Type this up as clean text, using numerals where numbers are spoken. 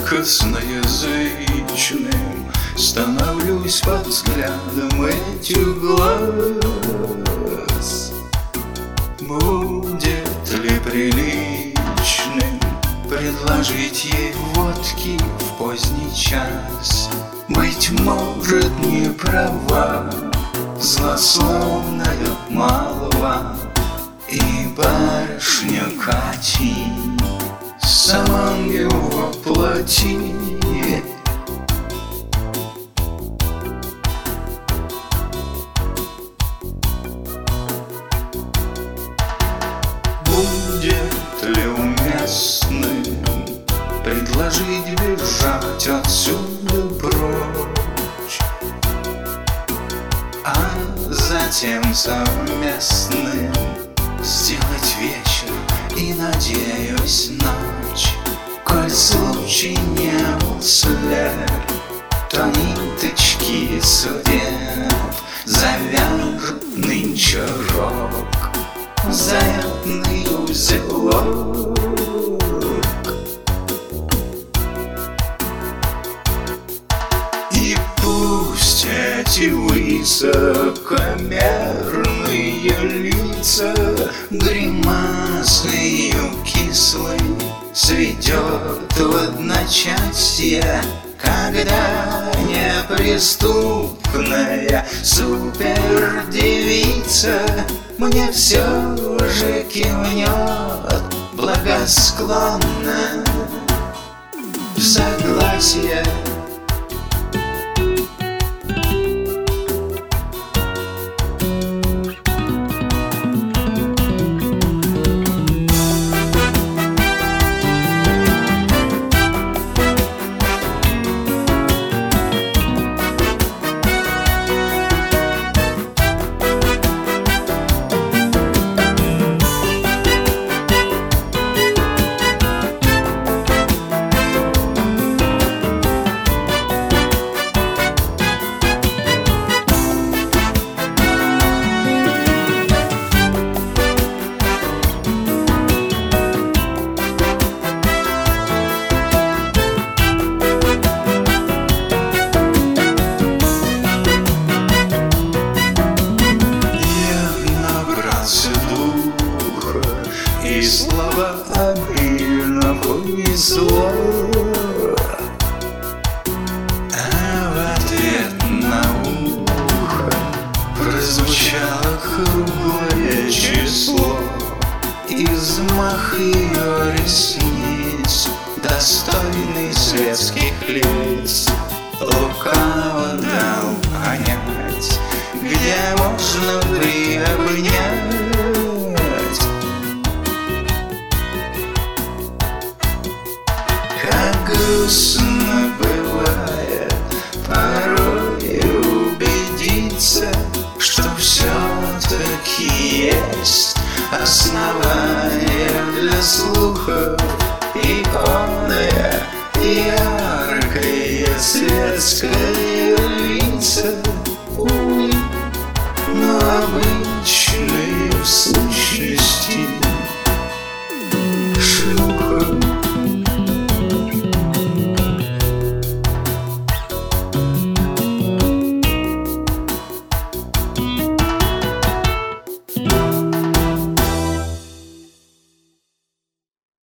косноязычным становлюсь под взглядом этих глаз. Будет ли приличным предложить ей водки в поздний час? Быть может, не права злословная молва, и барышня Кати самом его плоти. Будет ли уместным предложить бежать отсюда прочь, а затем совместным сделать вечер и, надеюсь, ночь? Коль случай не был слеп, то ниточки судеб завяжет нынче рок, заветный узелок. И пусть эти высокомерные лица гримасою кислой сведет в одночасье, когда неприступная супердевица мне все же кивнет благосклонно в согласие. И слова обильно понесло, а в ответ на ухо прозвучало круглое число. Измах ее ресниц, достойный светских лиц, лукаво дал понять, где можно приобнять. Как грустно бывает порой убедиться, что все-таки есть основания для слухов, иконное яркое светское лица. Увы, но обычно